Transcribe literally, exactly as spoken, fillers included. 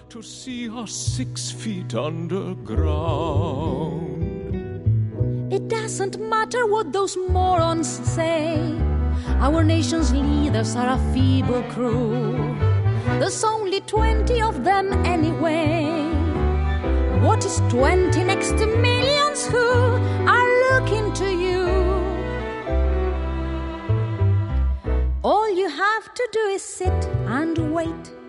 to see us six feet underground. It doesn't matter what those morons say. Our nation's leaders are a feeble crew. There's only twenty of them anyway. What is twenty next to millions who are looking to you? All you have to do is sit and wait.